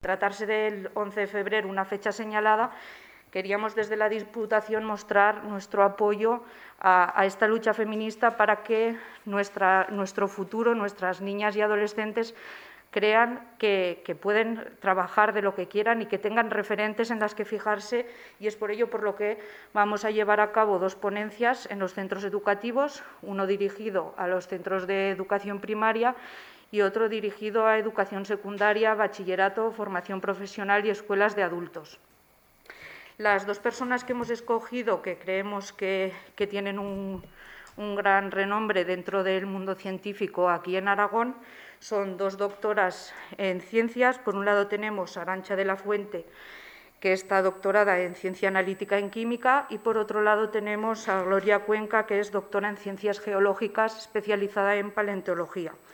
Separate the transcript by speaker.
Speaker 1: Tratarse del 11 de febrero, una fecha señalada, queríamos desde la Diputación mostrar nuestro apoyo a esta lucha feminista para que nuestro futuro, nuestras niñas y adolescentes crean que pueden trabajar de lo que quieran y que tengan referentes en las que fijarse, y es por ello por lo que vamos a llevar a cabo 2 ponencias en los centros educativos, uno dirigido a los centros de educación primaria y otro dirigido a educación secundaria, bachillerato, formación profesional y escuelas de adultos. Las 2 personas que hemos escogido, que creemos que tienen un gran renombre dentro del mundo científico aquí en Aragón, son 2 doctoras en ciencias. Por un lado tenemos a Arantxa de la Fuente, que está doctorada en Ciencia Analítica en Química, y por otro lado tenemos a Gloria Cuenca, que es doctora en Ciencias Geológicas, especializada en Paleontología.